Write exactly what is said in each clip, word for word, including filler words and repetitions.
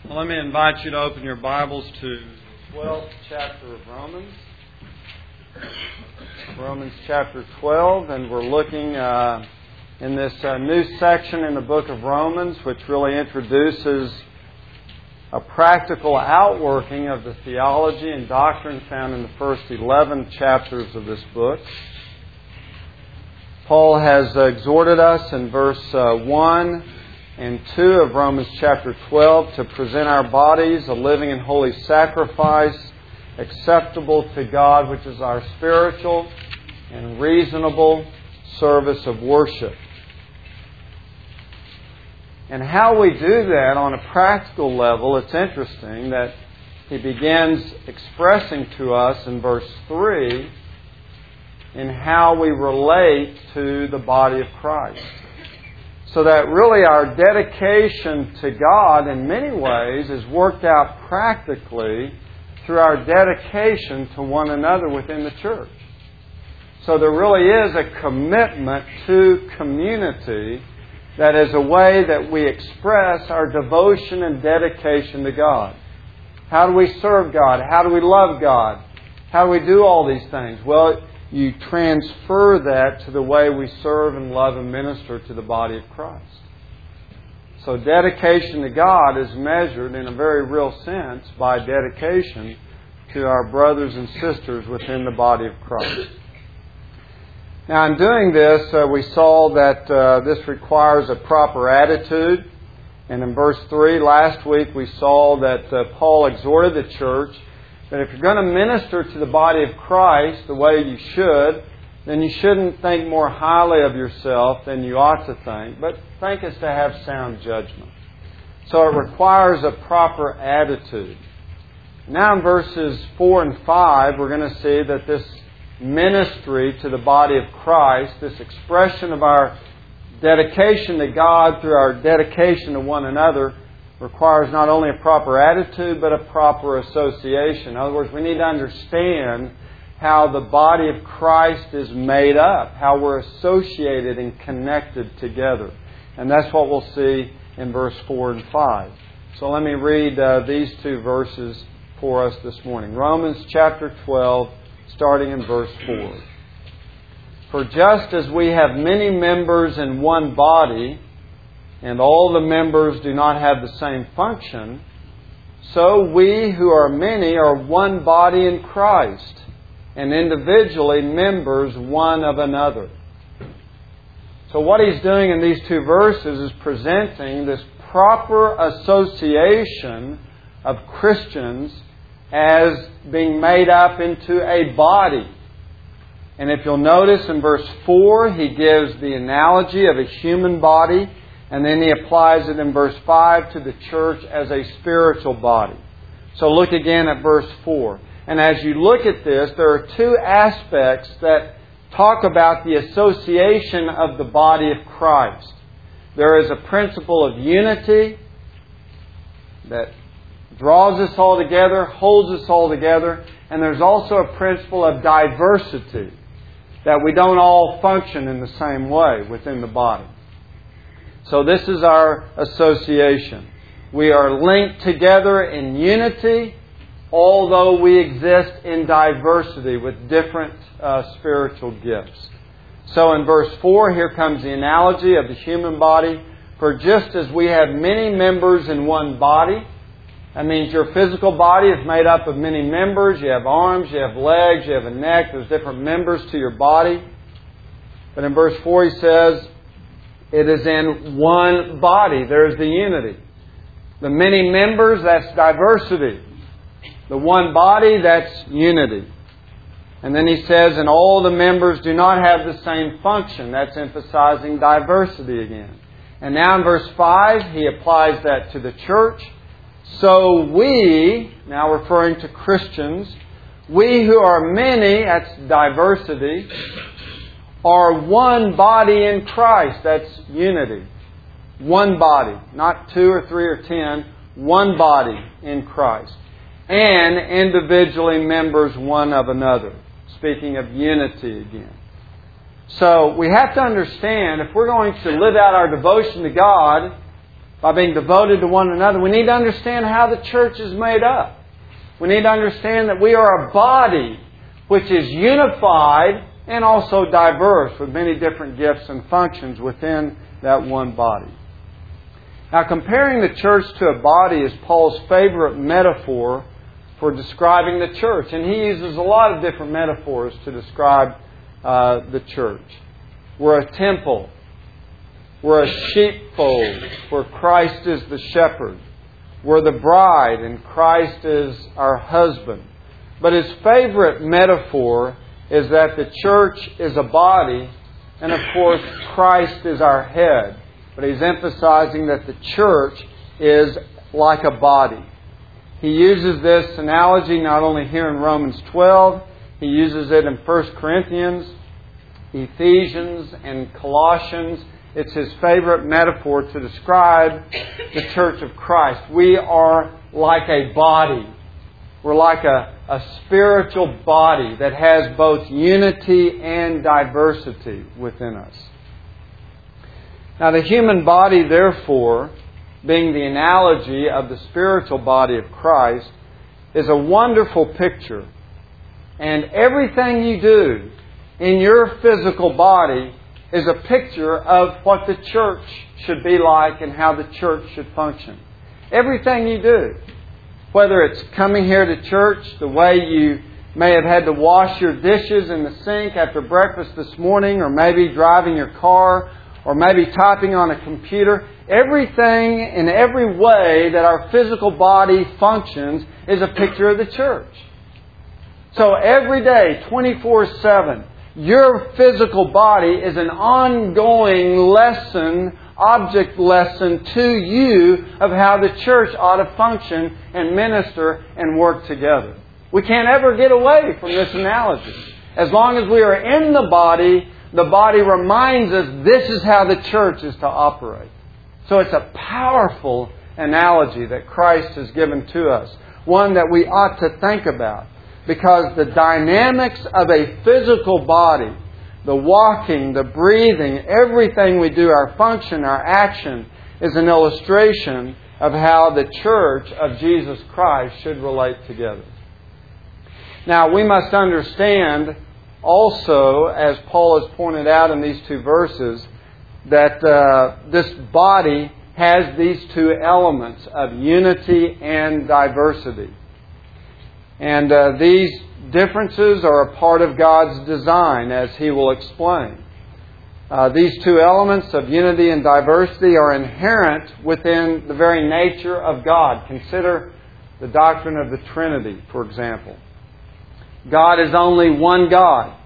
Well, let me invite you to open your Bibles to the twelfth chapter of Romans. Romans chapter twelve, and we're looking uh, in this uh, new section in the book of Romans, which really introduces a practical outworking of the theology and doctrine found in the first eleven chapters of this book. Paul has exhorted us in verse uh, one and two of Romans chapter twelve to present our bodies a living and holy sacrifice acceptable to God, which is our spiritual and reasonable service of worship. And how we do that on a practical level, it's interesting that he begins expressing to us in verse three in how we relate to the body of Christ. So that really our dedication to God in many ways is worked out practically through our dedication to one another within the church. So there really is a commitment to community that is a way that we express our devotion and dedication to God. How do we serve God? How do we love God? How do we do all these things? Well, you transfer that to the way we serve and love and minister to the body of Christ. So dedication to God is measured in a very real sense by dedication to our brothers and sisters within the body of Christ. Now, in doing this, uh, we saw that uh, this requires a proper attitude. And in verse three, last week, we saw that uh, Paul exhorted the church that if you're going to minister to the body of Christ the way you should, then you shouldn't think more highly of yourself than you ought to think, but think as to have sound judgment. So it requires a proper attitude. Now in verses four and five, we're going to see that this ministry to the body of Christ, this expression of our dedication to God through our dedication to one another, requires not only a proper attitude, but a proper association. In other words, we need to understand how the body of Christ is made up, how we're associated and connected together. And that's what we'll see in verse four and five. So let me read uh, these two verses for us this morning. Romans chapter twelve, starting in verse four. For just as we have many members in one body, and all the members do not have the same function, so we who are many are one body in Christ, and individually members one of another. So what he's doing in these two verses is presenting this proper association of Christians as being made up into a body. And if you'll notice in verse four, he gives the analogy of a human body, and then he applies it in verse five to the church as a spiritual body. So look again at verse four. And as you look at this, there are two aspects that talk about the association of the body of Christ. There is a principle of unity that draws us all together, holds us all together. And there's also a principle of diversity, that we don't all function in the same way within the body. So this is our association. We are linked together in unity, although we exist in diversity with different uh, spiritual gifts. So in verse four, here comes the analogy of the human body. For just as we have many members in one body, that means your physical body is made up of many members. You have arms, you have legs, you have a neck. There's different members to your body. But in verse four he says, it is in one body. There's the unity. The many members, that's diversity. The one body, that's unity. And then he says, and all the members do not have the same function. That's emphasizing diversity again. And now in verse five, he applies that to the church. So we, now referring to Christians, we who are many, that's diversity, are one body in Christ. That's unity. One body. Not two or three or ten. One body in Christ. And individually members one of another. Speaking of unity again. So we have to understand, if we're going to live out our devotion to God, by being devoted to one another. We need to understand how the church is made up. We need to understand that we are a body which is unified and also diverse with many different gifts and functions within that one body. Now, comparing the church to a body is Paul's favorite metaphor for describing the church. And he uses a lot of different metaphors to describe uh, the church. We're a temple. We're a sheepfold where Christ is the shepherd. We're the bride and Christ is our husband. But his favorite metaphor is that the church is a body and, of course, Christ is our head. But he's emphasizing that the church is like a body. He uses this analogy not only here in Romans twelve, he uses it in First Corinthians, Ephesians, and Colossians. It's his favorite metaphor to describe the church of Christ. We are like a body. We're like a, a spiritual body that has both unity and diversity within us. Now, the human body, therefore, being the analogy of the spiritual body of Christ, is a wonderful picture. And everything you do in your physical body is a picture of what the church should be like and how the church should function. Everything you do, whether it's coming here to church, the way you may have had to wash your dishes in the sink after breakfast this morning, or maybe driving your car, or maybe typing on a computer, everything in every way that our physical body functions is a picture of the church. So every day, twenty-four seven, your physical body is an ongoing lesson, object lesson to you of how the church ought to function and minister and work together. We can't ever get away from this analogy. As long as we are in the body, the body reminds us this is how the church is to operate. So it's a powerful analogy that Christ has given to us. One that we ought to think about. Because the dynamics of a physical body, the walking, the breathing, everything we do, our function, our action, is an illustration of how the church of Jesus Christ should relate together. Now, we must understand also, as Paul has pointed out in these two verses, that uh, this body has these two elements of unity and diversity. And uh, these differences are a part of God's design, as he will explain. Uh, these two elements of unity and diversity are inherent within the very nature of God. Consider the doctrine of the Trinity, for example. God is only one God,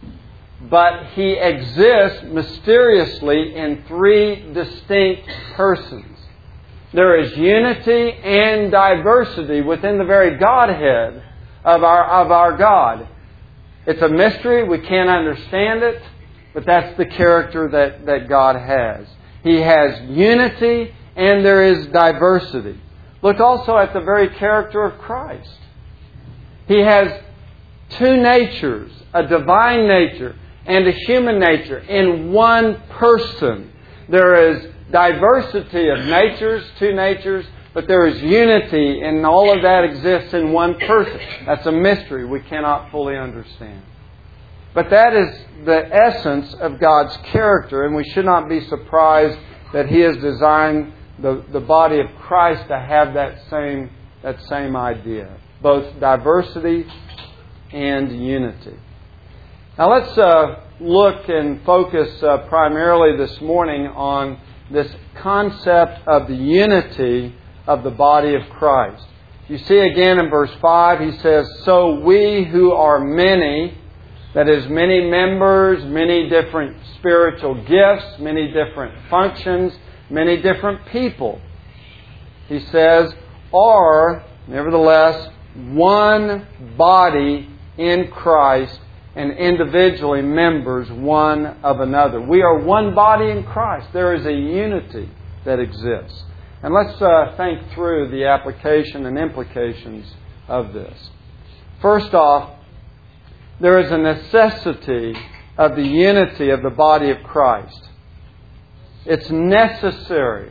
but He exists mysteriously in three distinct persons. There is unity and diversity within the very Godhead of our, of our God. It's a mystery. We can't understand it. But that's the character that, that God has. He has unity and there is diversity. Look also at the very character of Christ. He has two natures, a divine nature and a human nature in one person. There is diversity of natures, two natures, but there is unity, and all of that exists in one person. That's a mystery we cannot fully understand. But that is the essence of God's character, and we should not be surprised that He has designed the, the body of Christ to have that same, that same idea, both diversity and unity. Now let's uh, look and focus uh, primarily this morning on this concept of the unity of the body of Christ. You see again in verse five, he says, "So we who are many," that is, many members, many different spiritual gifts, many different functions, many different people, he says, "are nevertheless one body in Christ, and individually members one of another." We are one body in Christ. There is a unity that exists. And let's uh, think through the application and implications of this. First off, there is a necessity of the unity of the body of Christ. It's necessary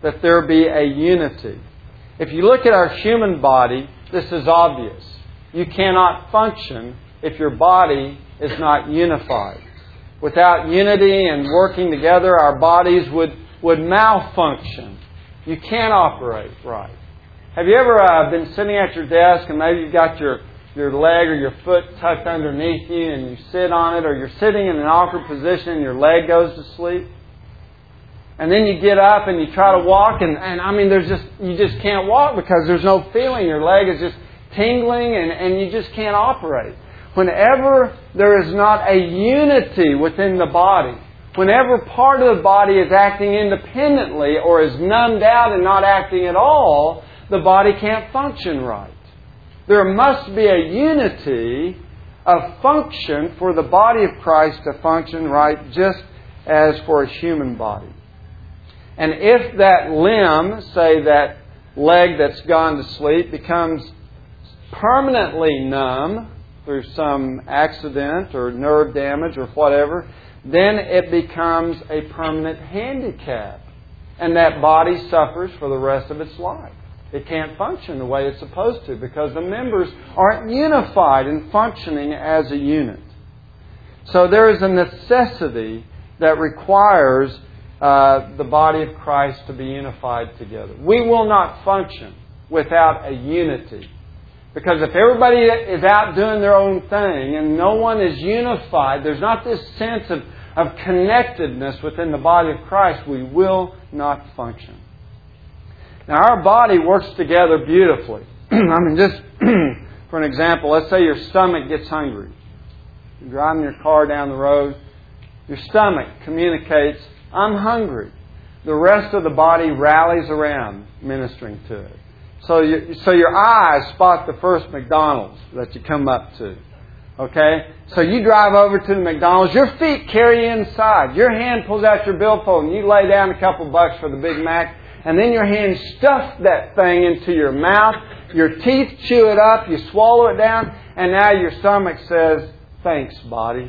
that there be a unity. If you look at our human body, this is obvious. You cannot function if your body is not unified. Without unity and working together, our bodies would, would malfunction. You can't operate right. Have you ever uh, been sitting at your desk and maybe you've got your, your leg or your foot tucked underneath you and you sit on it, or you're sitting in an awkward position and your leg goes to sleep? And then you get up and you try to walk and, and I mean, there's just, you just can't walk because there's no feeling. Your leg is just tingling and, and you just can't operate. Whenever there is not a unity within the body, whenever part of the body is acting independently or is numbed out and not acting at all, the body can't function right. There must be a unity of function for the body of Christ to function right, just as for a human body. And if that limb, say that leg that's gone to sleep, becomes permanently numb through some accident or nerve damage or whatever, then it becomes a permanent handicap. And that body suffers for the rest of its life. It can't function the way it's supposed to because the members aren't unified and functioning as a unit. So there is a necessity that requires uh, the body of Christ to be unified together. We will not function without a unity. Because if everybody is out doing their own thing and no one is unified, there's not this sense of, of connectedness within the body of Christ, we will not function. Now, our body works together beautifully. I mean, just for an example, let's say your stomach gets hungry. You're driving your car down the road. Your stomach communicates, I'm hungry. The rest of the body rallies around ministering to it. So, you, so your eyes spot the first McDonald's that you come up to. Okay? So you drive over to the McDonald's. Your feet carry you inside. Your hand pulls out your billfold and you lay down a couple bucks for the Big Mac. And then your hand stuffs that thing into your mouth. Your teeth chew it up. You swallow it down. And now your stomach says, thanks, body.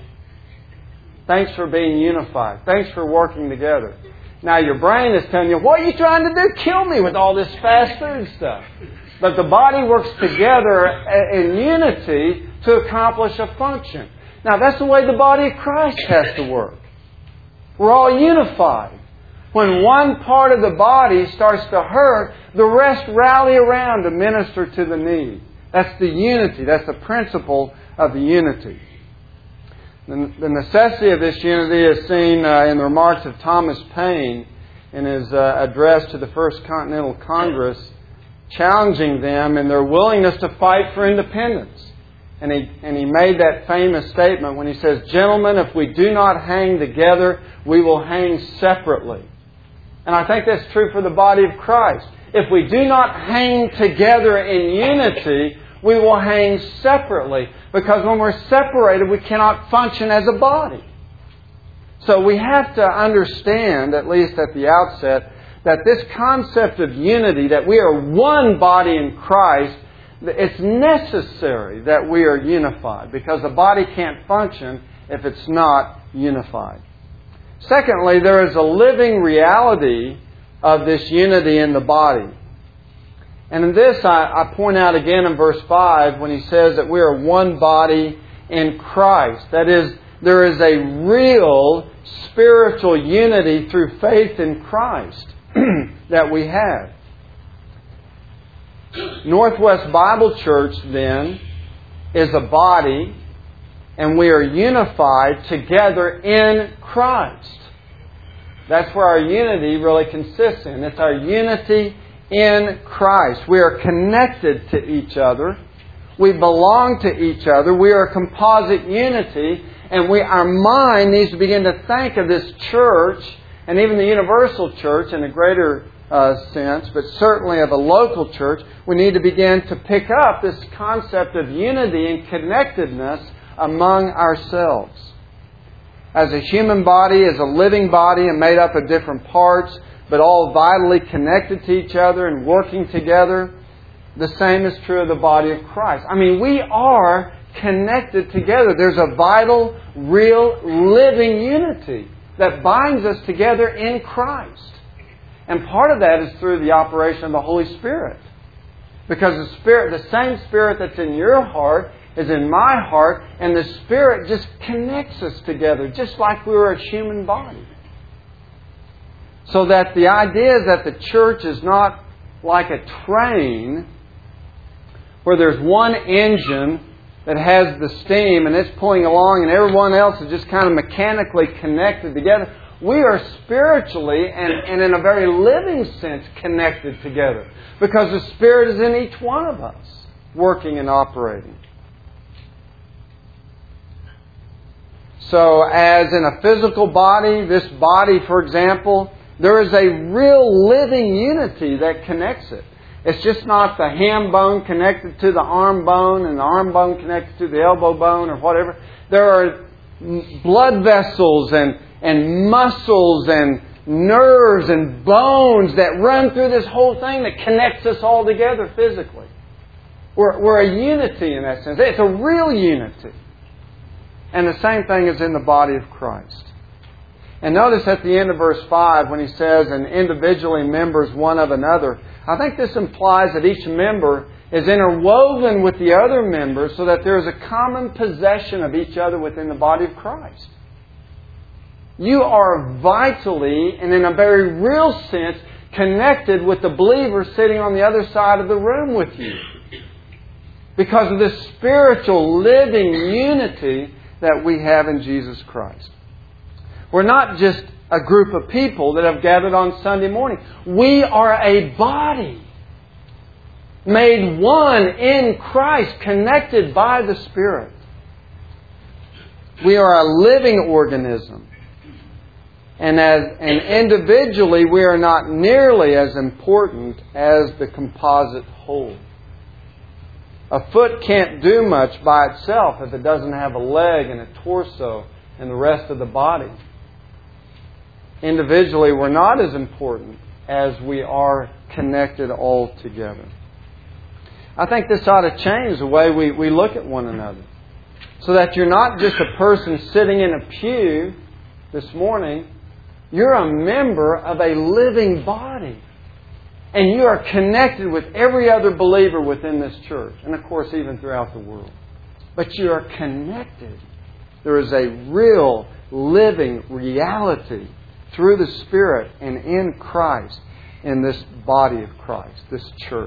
Thanks for being unified. Thanks for working together. Now your brain is telling you, what are you trying to do? Kill me with all this fast food stuff. But the body works together in unity to accomplish a function. Now that's the way the body of Christ has to work. We're all unified. When one part of the body starts to hurt, the rest rally around to minister to the need. That's the unity. That's the principle of the unity. The necessity of this unity is seen uh, in the remarks of Thomas Paine in his uh, address to the First Continental Congress, challenging them in their willingness to fight for independence. And he, and he made that famous statement when he says, gentlemen, if we do not hang together, we will hang separately. And I think that's true for the body of Christ. If we do not hang together in unity, we will hang separately. Because when we're separated, we cannot function as a body. So we have to understand, at least at the outset, that this concept of unity, that we are one body in Christ, it's necessary that we are unified. Because the body can't function if it's not unified. Secondly, there is a living reality of this unity in the body. And in this, I, I point out again in verse five when he says that we are one body in Christ. That is, there is a real spiritual unity through faith in Christ that we have. Northwest Bible Church, then, is a body, and we are unified together in Christ. That's where our unity really consists in. It's our unity in Christ. We are connected to each other. We belong to each other. We are a composite unity. And we, our mind needs to begin to think of this church, and even the universal church in a greater uh, sense, but certainly of a local church. We need to begin to pick up this concept of unity and connectedness among ourselves. As a human body, as a living body and made up of different parts, but all vitally connected to each other and working together, the same is true of the body of Christ. I mean, we are connected together. There's a vital, real, living unity that binds us together in Christ. And part of that is through the operation of the Holy Spirit. Because the Spirit, the same Spirit that's in your heart is in my heart, and the Spirit just connects us together, just like we were a human body. So that the idea is that the church is not like a train where there's one engine that has the steam and it's pulling along and everyone else is just kind of mechanically connected together. We are spiritually and, and in a very living sense connected together because the Spirit is in each one of us, working and operating. So as in a physical body, this body, for example, there is a real living unity that connects it. It's just not the ham bone connected to the arm bone and the arm bone connected to the elbow bone or whatever. There are blood vessels and, and muscles and nerves and bones that run through this whole thing that connects us all together physically. We're, we're a unity in that sense. It's a real unity. And the same thing is in the body of Christ. And notice at the end of verse five when he says, and individually members one of another, I think this implies that each member is interwoven with the other members so that there is a common possession of each other within the body of Christ. You are vitally and in a very real sense connected with the believer sitting on the other side of the room with you. Because of this spiritual living unity that we have in Jesus Christ. We're not just a group of people that have gathered on Sunday morning. We are a body made one in Christ, connected by the Spirit. We are a living organism. And as and individually, we are not nearly as important as the composite whole. A foot can't do much by itself if it doesn't have a leg and a torso and the rest of the body. Individually, we're not as important as we are connected all together. I think this ought to change the way we, we look at one another. So that you're not just a person sitting in a pew this morning. You're a member of a living body. And you are connected with every other believer within this church. And of course, even throughout the world. But you are connected. There is a real, living reality through the Spirit and in Christ in this body of Christ, this church.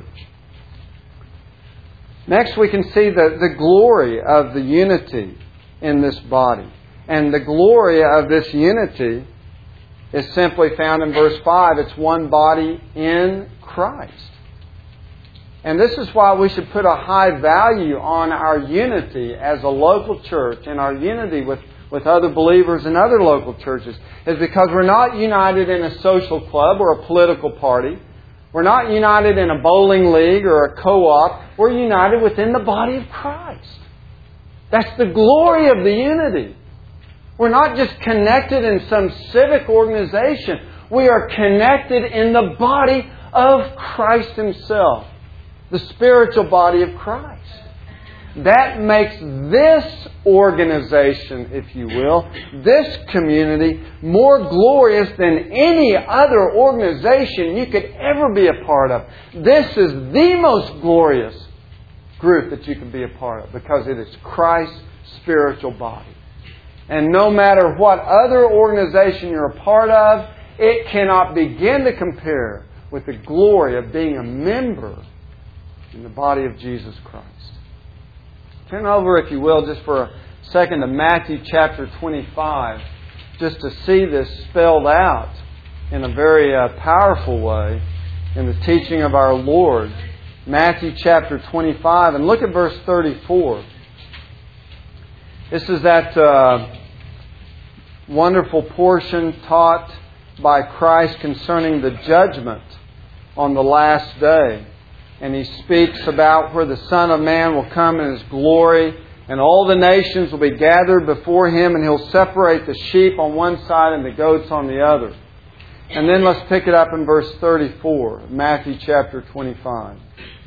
Next, we can see the, the glory of the unity in this body. And the glory of this unity is simply found in verse five. It's one body in Christ. And this is why we should put a high value on our unity as a local church and our unity with, with other believers in other local churches. Is because we're not united in a social club or a political party. We're not united in a bowling league or a co-op. We're united within the body of Christ. That's the glory of the unity. We're not just connected in some civic organization. We are connected in the body of Christ Himself. The spiritual body of Christ. That makes this organization, if you will, this community, more glorious than any other organization you could ever be a part of. This is the most glorious group that you can be a part of because it is Christ's spiritual body. And no matter what other organization you're a part of, it cannot begin to compare with the glory of being a member in the body of Jesus Christ. Turn over, if you will, just for a second to Matthew chapter twenty-five, just to see this spelled out in a very uh, powerful way in the teaching of our Lord. Matthew chapter twenty-five, and look at verse thirty-four. This is that uh, wonderful portion taught by Christ concerning the judgment on the last day. And He speaks about where the Son of Man will come in His glory and all the nations will be gathered before Him and He'll separate the sheep on one side and the goats on the other. And then let's pick it up in verse thirty-four, Matthew chapter twenty-five.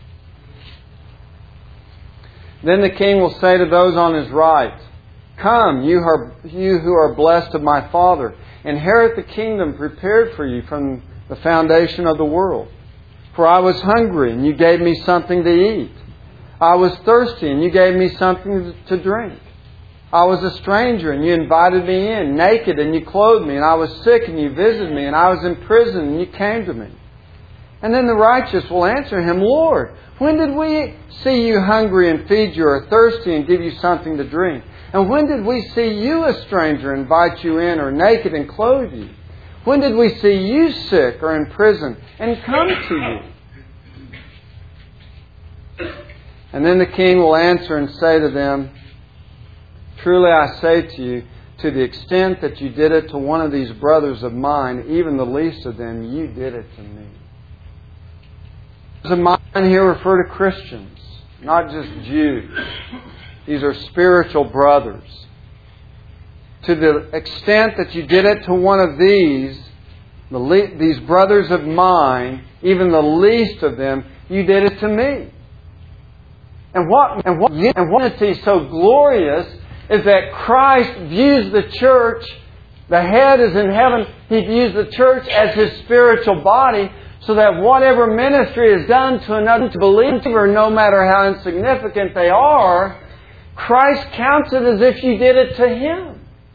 Then the King will say to those on His right, "Come, you, are, you who are blessed of my Father, inherit the kingdom prepared for you from the foundation of the world. For I was hungry, and you gave me something to eat. I was thirsty, and you gave me something to drink. I was a stranger, and you invited me in. Naked, and you clothed me. And I was sick, and you visited me. And I was in prison, and you came to me. And then the righteous will answer Him, Lord, when did we see you hungry and feed you, or thirsty and give you something to drink? And when did we see you a stranger and invite you in, or naked and clothe you? When did we see you sick or in prison and come to you? And then the king will answer and say to them, truly I say to you, to the extent that you did it to one of these brothers of mine, even the least of them, you did it to me. Brothers of mine here refer to Christians, not just Jews. These are spiritual brothers. To the extent that you did it to one of these, the le- these brothers of mine, even the least of them, you did it to me. And what and what and what unity so glorious is that Christ views the church, the head is in heaven, He views the church as His spiritual body, so that whatever ministry is done to another believer, no matter how insignificant they are, Christ counts it as if you did it to Him.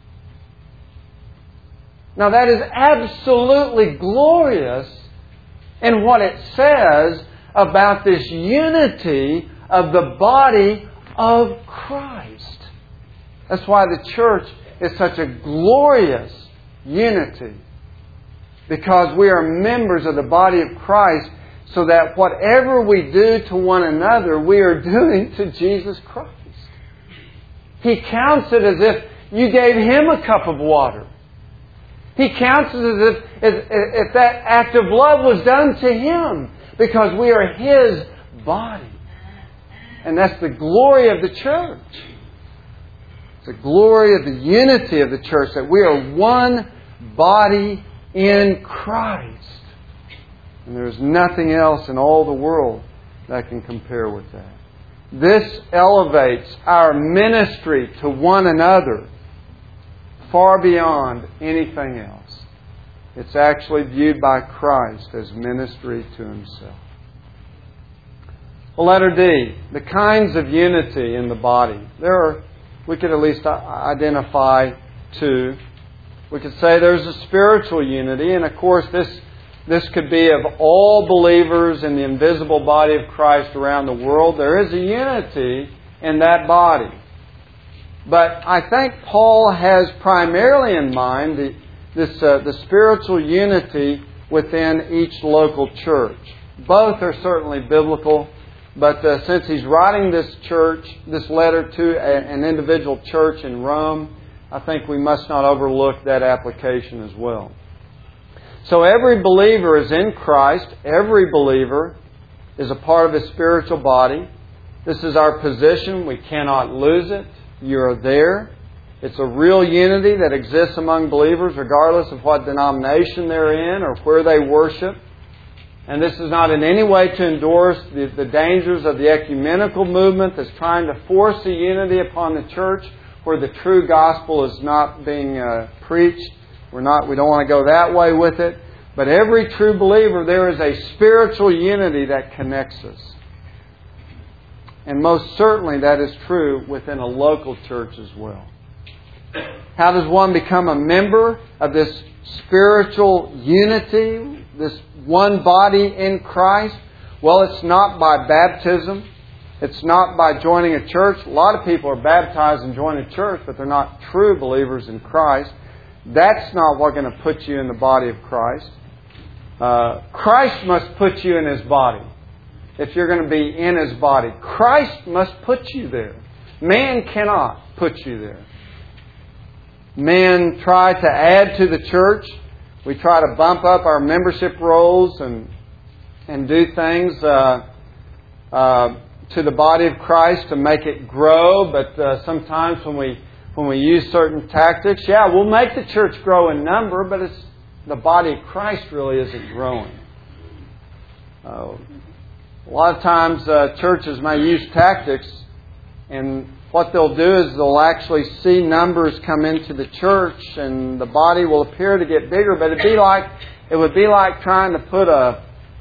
Now that is absolutely glorious in what it says about this unity of the body of Christ. That's why the church is such a glorious unity. Because we are members of the body of Christ, so that whatever we do to one another, we are doing to Jesus Christ. He counts it as if you gave Him a cup of water. He counts it as if, as if that act of love was done to Him, because we are His body. And that's the glory of the church. It's the glory of the unity of the church, that we are one body in Christ. And there's nothing else in all the world that can compare with that. This elevates our ministry to one another far beyond anything else. It's actually viewed by Christ as ministry to Himself. Well, letter D, the kinds of unity in the body. There are, we could at least identify two. We could say there's a spiritual unity, and of course this, this could be of all believers in the invisible body of Christ around the world. There is a unity in that body. But I think Paul has primarily in mind the, this, uh, the spiritual unity within each local church. Both are certainly biblical, but uh, since he's writing this church, this letter to a, an individual church in Rome, I think we must not overlook that application as well. So every believer is in Christ. Every believer is a part of His spiritual body. This is our position. We cannot lose it. You are there. It's a real unity that exists among believers regardless of what denomination they're in or where they worship. And this is not in any way to endorse the, the dangers of the ecumenical movement that's trying to force a unity upon the church where the true gospel is not being uh, preached. We're not, we don't want to go that way with it. But every true believer, there is a spiritual unity that connects us. And most certainly that is true within a local church as well. How does one become a member of this spiritual unity, this one body in Christ? Well, it's not by baptism. It's not by joining a church. A lot of people are baptized and join a church, but they're not true believers in Christ. That's not what's going to put you in the body of Christ. Uh, Christ must put you in His body. If you're going to be in His body, Christ must put you there. Man cannot put you there. Men try to add to the church. We try to bump up our membership rolls and and do things uh, uh, to the body of Christ to make it grow. But uh, sometimes when we when we use certain tactics, yeah, we'll make the church grow in number, but it's the body of Christ really isn't growing. Uh, a lot of times uh, churches may use tactics, and what they'll do is they'll actually see numbers come into the church and the body will appear to get bigger, but it'd be like It would be like trying to put a,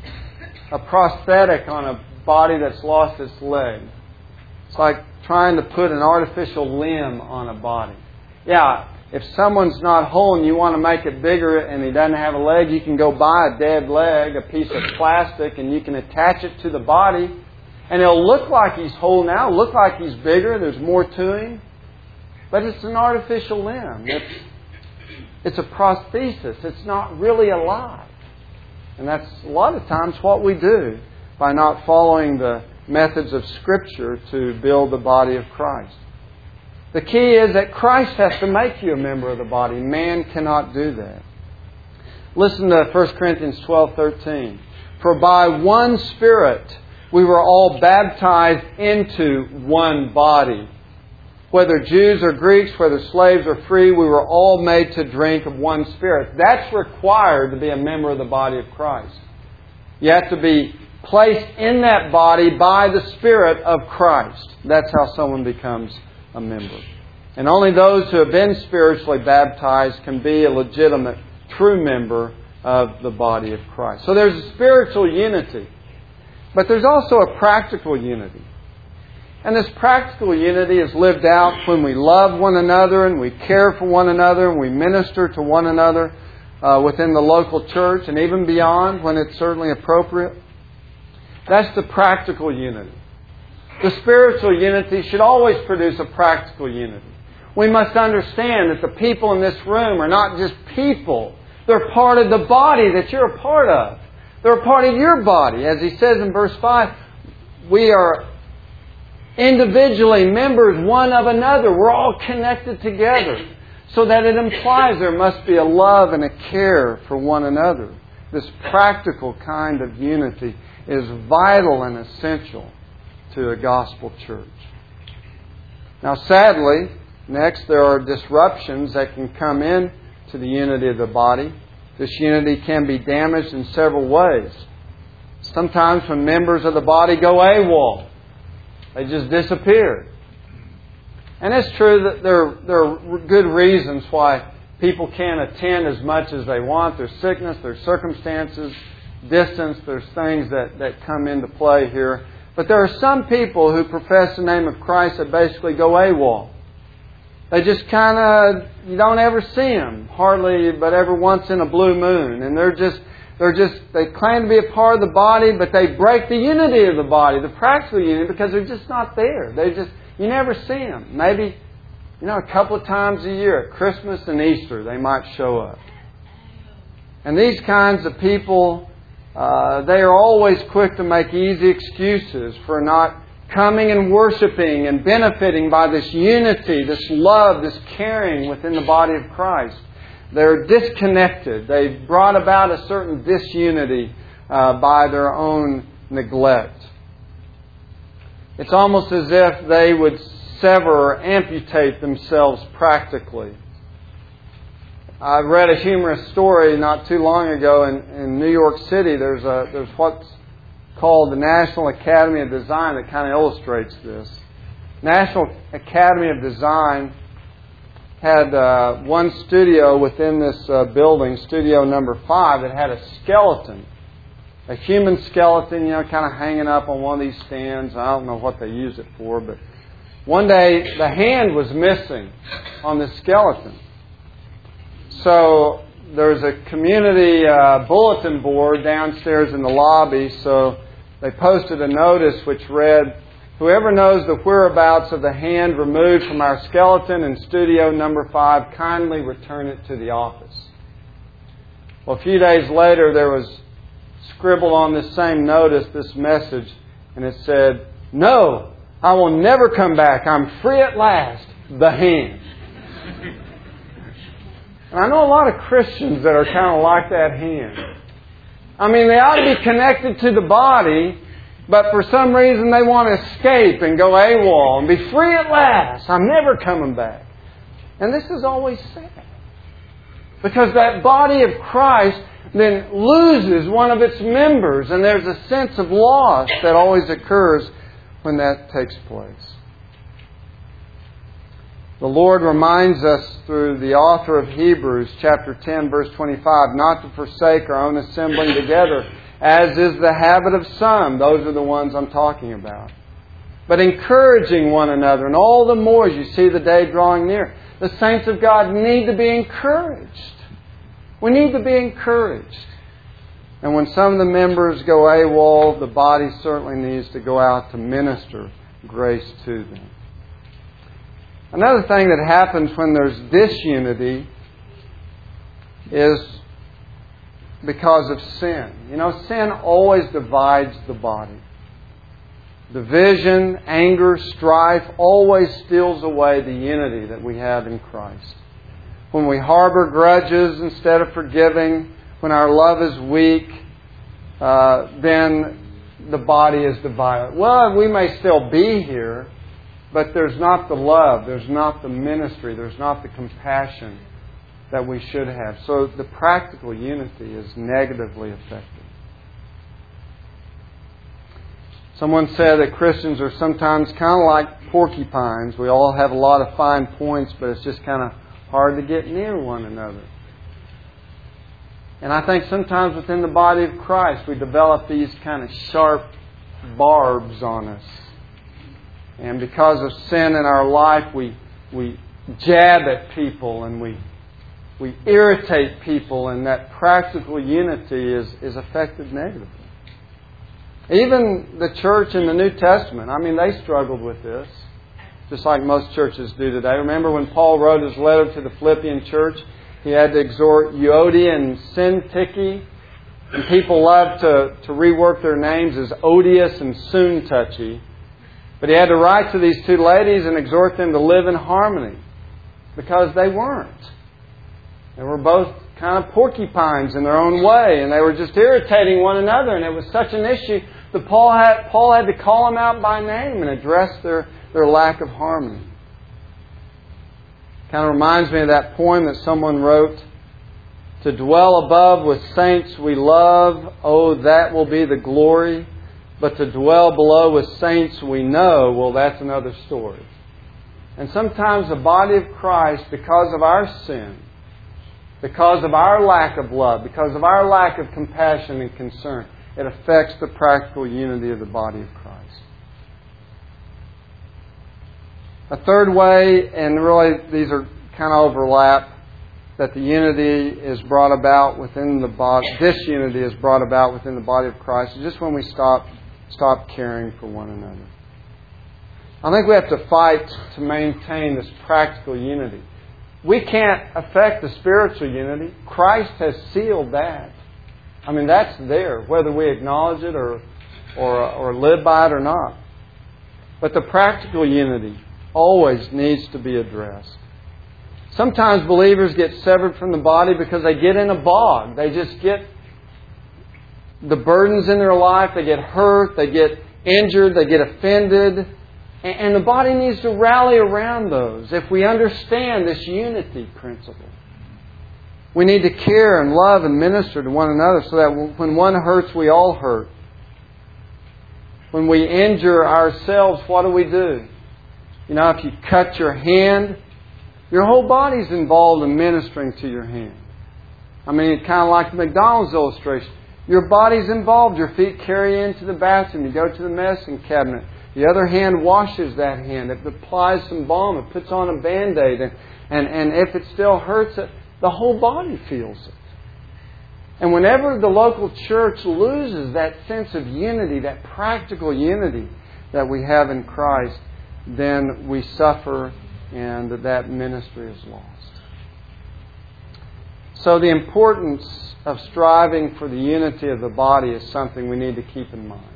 a prosthetic on a body that's lost its leg. It's like trying to put an artificial limb on a body. Yeah, if someone's not whole and you want to make it bigger and he doesn't have a leg, you can go buy a dead leg, a piece of plastic, and you can attach it to the body. And it'll look like he's whole now, look like he's bigger, there's more to him. But it's an artificial limb. It's, it's a prosthesis. It's not really alive. And that's a lot of times what we do by not following the methods of Scripture to build the body of Christ. The key is that Christ has to make you a member of the body. Man cannot do that. Listen to First Corinthians twelve thirteen. For by one Spirit we were all baptized into one body. Whether Jews or Greeks, whether slaves or free, we were all made to drink of one Spirit. That's required to be a member of the body of Christ. You have to be placed in that body by the Spirit of Christ. That's how someone becomes a member. And only those who have been spiritually baptized can be a legitimate, true member of the body of Christ. So there's a spiritual unity. But there's also a practical unity. And this practical unity is lived out when we love one another and we care for one another and we minister to one another uh, within the local church and even beyond when it's certainly appropriate. That's the practical unity. The spiritual unity should always produce a practical unity. We must understand that the people in this room are not just people. They're part of the body that you're a part of. They're a part of your body. As he says in verse five, we are individually members one of another. We're all connected together. So that it implies there must be a love and a care for one another. This practical kind of unity is vital and essential to a gospel church. Now, sadly, next there are disruptions that can come in to the unity of the body. This unity can be damaged in several ways. Sometimes when members of the body go AWOL, they just disappear. And it's true that there, there are good reasons why people can't attend as much as they want. There's sickness, there's circumstances, distance, there's things that, that come into play here. But there are some people who profess the name of Christ that basically go AWOL. They just kind of, you don't ever see them, hardly but every once in a blue moon. And they're just, they're just, they claim to be a part of the body, but they break the unity of the body, the practical unity, because they're just not there. They just, you never see them. Maybe, you know, a couple of times a year, at Christmas and Easter, they might show up. And these kinds of people, uh, they are always quick to make easy excuses for not coming and worshiping and benefiting by this unity, this love, this caring within the body of Christ. They're disconnected. They've brought about a certain disunity uh, by their own neglect. It's almost as if they would sever or amputate themselves practically. I read a humorous story not too long ago in, in New York City. There's a there's what's called the National Academy of Design that kind of illustrates this. National Academy of Design had uh, one studio within this uh, building, studio number five, that had a skeleton. A human skeleton, you know, kind of hanging up on one of these stands. I don't know what they used it for, but one day the hand was missing on the skeleton. So there's a community uh, bulletin board downstairs in the lobby, so they posted a notice which read, "Whoever knows the whereabouts of the hand removed from our skeleton in studio number five, kindly return it to the office." Well, a few days later, there was scribbled on this same notice this message, and it said, "No, I will never come back. I'm free at last. The hand." And I know a lot of Christians that are kind of like that hand. I mean, they ought to be connected to the body, but for some reason they want to escape and go AWOL and be free at last. I'm never coming back. And this is always sad. Because that body of Christ then loses one of its members, and there's a sense of loss that always occurs when that takes place. The Lord reminds us through the author of Hebrews chapter ten, verse twenty-five, not to forsake our own assembling together, as is the habit of some. Those are the ones I'm talking about. But encouraging one another, and all the more as you see the day drawing near. The saints of God need to be encouraged. We need to be encouraged. And when some of the members go AWOL, the body certainly needs to go out to minister grace to them. Another thing that happens when there's disunity is because of sin. You know, sin always divides the body. Division, anger, strife always steals away the unity that we have in Christ. When we harbor grudges instead of forgiving, when our love is weak, uh, then the body is divided. Well, we may still be here, but there's not the love, there's not the ministry, there's not the compassion that we should have. So the practical unity is negatively affected. Someone said that Christians are sometimes kind of like porcupines. We all have a lot of fine points, but it's just kind of hard to get near one another. And I think sometimes within the body of Christ we develop these kind of sharp barbs on us. And because of sin in our life, we we jab at people and we we irritate people, and that practical unity is, is affected negatively. Even the church in the New Testament, I mean, they struggled with this, just like most churches do today. Remember when Paul wrote his letter to the Philippian church, he had to exhort Euodia and Syntyche, and people love to, to rework their names as Odious and Soon-Touchy. But he had to write to these two ladies and exhort them to live in harmony, because they weren't. They were both kind of porcupines in their own way, and they were just irritating one another, and it was such an issue that Paul had, Paul had to call them out by name and address their, their lack of harmony. Kind of reminds me of that poem that someone wrote, "To dwell above with saints we love, oh, that will be the glory. But to dwell below with saints we know, well, that's another story." And sometimes the body of Christ, because of our sin, because of our lack of love, because of our lack of compassion and concern, it affects the practical unity of the body of Christ. A third way, and really these are kind of overlap, that the unity is brought about within the body, disunity is brought about within the body of Christ, is just when we stop stop caring for one another. I think we have to fight to maintain this practical unity. We can't affect the spiritual unity. Christ has sealed that. I mean, that's there, whether we acknowledge it or, or, or live by it or not. But the practical unity always needs to be addressed. Sometimes believers get severed from the body because they get in a bog. They just get the burdens in their life. They get hurt. They get injured. They get offended. And the body needs to rally around those if we understand this unity principle. We need to care and love and minister to one another so that when one hurts, we all hurt. When we injure ourselves, what do we do? You know, if you cut your hand, your whole body's involved in ministering to your hand. I mean, it's kind of like the McDonald's illustration. Your body's involved. Your feet carry you into the bathroom. You go to the medicine cabinet. The other hand washes that hand. It applies some balm. It puts on a Band-Aid. And, and, and if it still hurts, it, the whole body feels it. And whenever the local church loses that sense of unity, that practical unity that we have in Christ, then we suffer and that ministry is lost. So the importance of striving for the unity of the body is something we need to keep in mind.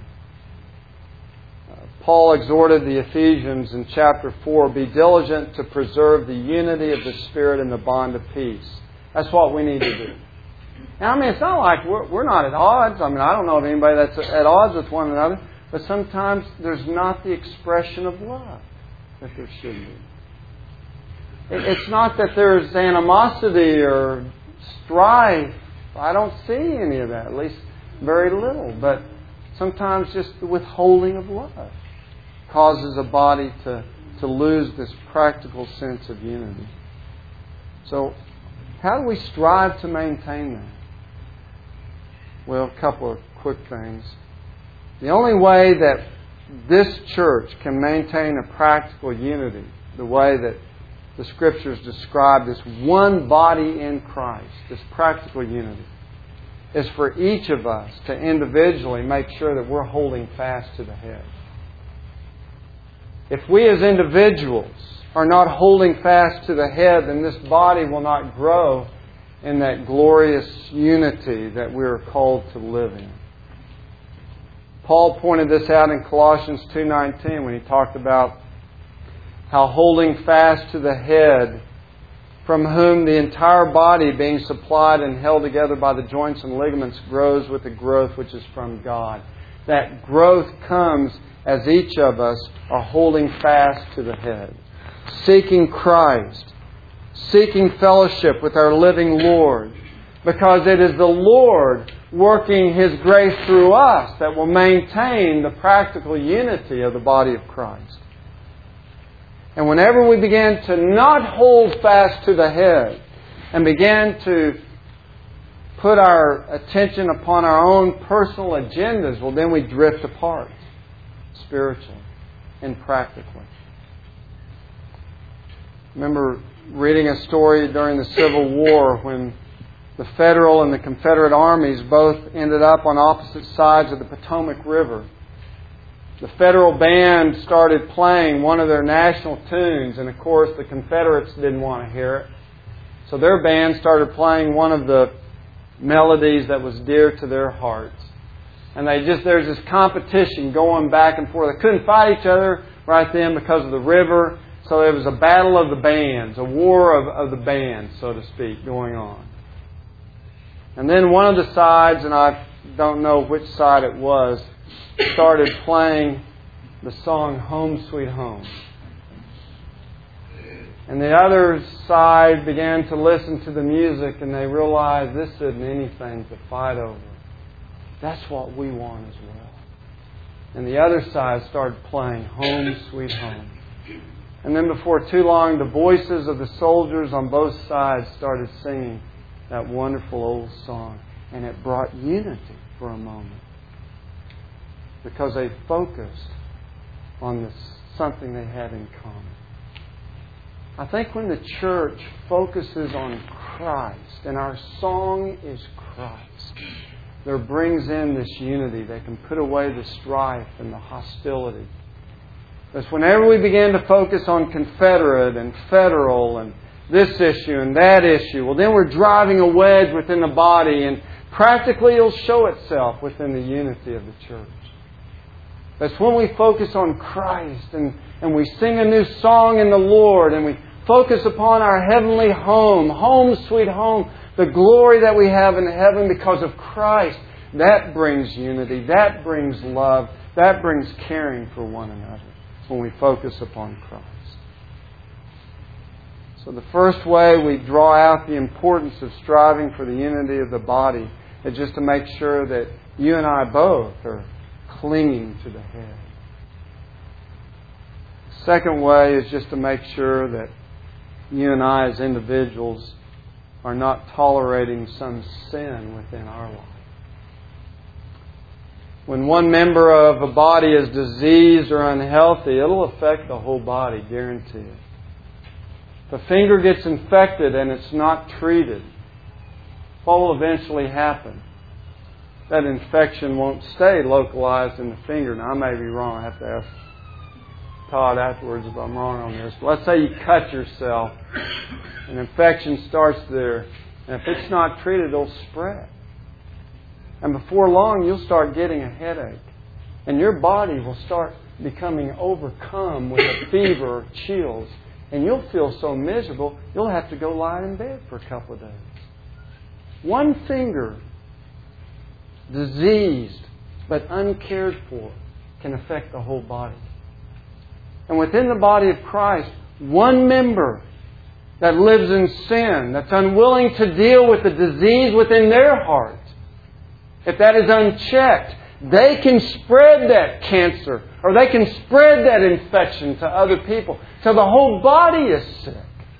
Paul exhorted the Ephesians in chapter four, be diligent to preserve the unity of the Spirit in the bond of peace. That's what we need to do. Now, I mean, it's not like we're, we're not at odds. I mean, I don't know of anybody that's at odds with one another. But sometimes there's not the expression of love that there should be. It, it's not that there's animosity or strife. I don't see any of that, at least very little. But sometimes just the withholding of love causes a body to to lose this practical sense of unity. So, how do we strive to maintain that? Well, a couple of quick things. The only way that this church can maintain a practical unity, the way that the Scriptures describe this one body in Christ, this practical unity, is for each of us to individually make sure that we're holding fast to the head. If we as individuals are not holding fast to the head, then this body will not grow in that glorious unity that we are called to live in. Paul pointed this out in Colossians two nineteen when he talked about how holding fast to the head, from whom the entire body, being supplied and held together by the joints and ligaments, grows with the growth which is from God. That growth comes as each of us are holding fast to the head, seeking Christ, seeking fellowship with our living Lord, because it is the Lord working His grace through us that will maintain the practical unity of the body of Christ. And whenever we begin to not hold fast to the head and begin to put our attention upon our own personal agendas, well, then we drift apart spiritually and practically. Remember reading a story during the Civil War when the Federal and the Confederate armies both ended up on opposite sides of the Potomac River. The Federal band started playing one of their national tunes, and of course the Confederates didn't want to hear it. So their band started playing one of the melodies that was dear to their hearts. And they just there's this competition going back and forth. They couldn't fight each other right then because of the river. So there was a battle of the bands, a war of, of the bands, so to speak, going on. And then one of the sides, and I don't know which side it was, started playing the song Home Sweet Home. And the other side began to listen to the music, and they realized this isn't anything to fight over. That's what we want as well. And the other side started playing Home Sweet Home. And then before too long, the voices of the soldiers on both sides started singing that wonderful old song. And it brought unity for a moment, because they focused on this, something they had in common. I think when the church focuses on Christ, and our song is Christ, there brings in this unity that can put away the strife and the hostility. Because whenever we begin to focus on Confederate and Federal and this issue and that issue, well, then we're driving a wedge within the body, and practically it'll show itself within the unity of the church. That's when we focus on Christ and, and we sing a new song in the Lord, and we focus upon our heavenly home, home sweet home, the glory that we have in heaven because of Christ. That brings unity, that brings love, that brings caring for one another when we focus upon Christ. So the first way we draw out the importance of striving for the unity of the body is just to make sure that you and I both are clinging to the head. The second way is just to make sure that you and I as individuals are not tolerating some sin within our life. When one member of a body is diseased or unhealthy, it'll affect the whole body, guaranteed. If a finger gets infected and it's not treated, what will eventually happen? That infection won't stay localized in the finger. Now, I may be wrong. I have to ask Todd afterwards if I'm wrong on this. But let's say you cut yourself. An infection starts there. And if it's not treated, it'll spread. And before long, you'll start getting a headache. And your body will start becoming overcome with a fever or chills. And you'll feel so miserable, you'll have to go lie in bed for a couple of days. One finger, diseased but uncared for, can affect the whole body. And within the body of Christ, one member that lives in sin, that's unwilling to deal with the disease within their heart, if that is unchecked, they can spread that cancer or they can spread that infection to other people. So the whole body is sick.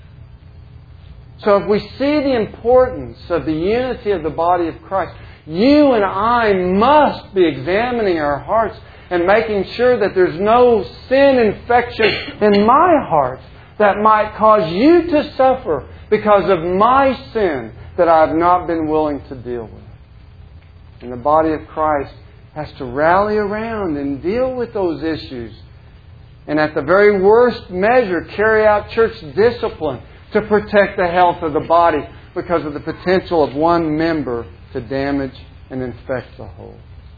So if we see the importance of the unity of the body of Christ, you and I must be examining our hearts and making sure that there's no sin infection in my heart that might cause you to suffer because of my sin that I have not been willing to deal with. And the body of Christ has to rally around and deal with those issues. And at the very worst measure, carry out church discipline to protect the health of the body because of the potential of one member to damage and infect the whole.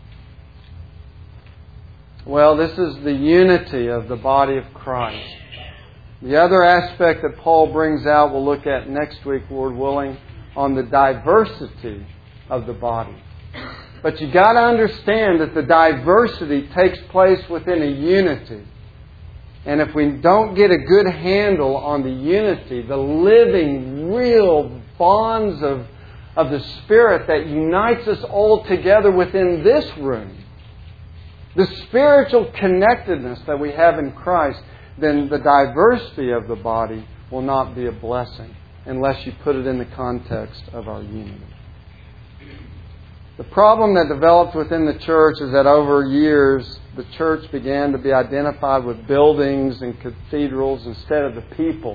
Well, this is the unity of the body of Christ. The other aspect that Paul brings out, we'll look at next week, Lord willing, on the diversity of the body. But you've got to understand that the diversity takes place within a unity. And if we don't get a good handle on the unity, the living, real bonds of, of the Spirit that unites us all together within this room, the spiritual connectedness that we have in Christ, then the diversity of the body will not be a blessing unless you put it in the context of our unity. The problem that developed within the church is that over years, the church began to be identified with buildings and cathedrals instead of the people.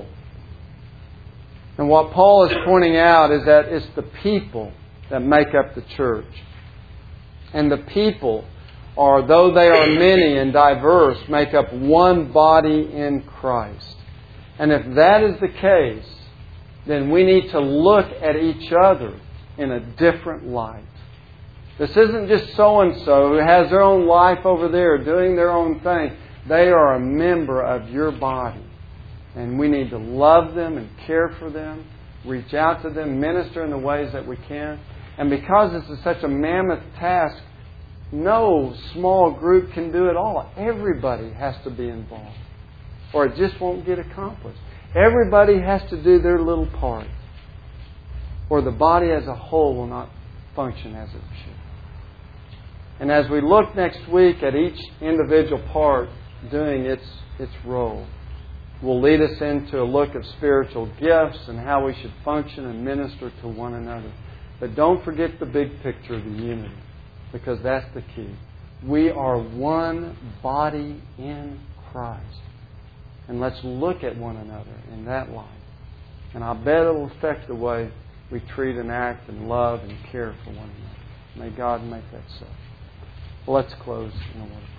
And what Paul is pointing out is that it's the people that make up the church. And the people, or though they are many and diverse, make up one body in Christ. And if that is the case, then we need to look at each other in a different light. This isn't just so-and-so who has their own life over there doing their own thing. They are a member of your body. And we need to love them and care for them, reach out to them, minister in the ways that we can. And because this is such a mammoth task, no small group can do it all. Everybody has to be involved, or it just won't get accomplished. Everybody has to do their little part, or the body as a whole will not function as it should. And as we look next week at each individual part doing its its role, will lead us into a look of spiritual gifts and how we should function and minister to one another. But don't forget the big picture of the unity, because that's the key. We are one body in Christ. And let's look at one another in that light. And I bet it will affect the way we treat and act and love and care for one another. May God make that so. Well, let's close in a word.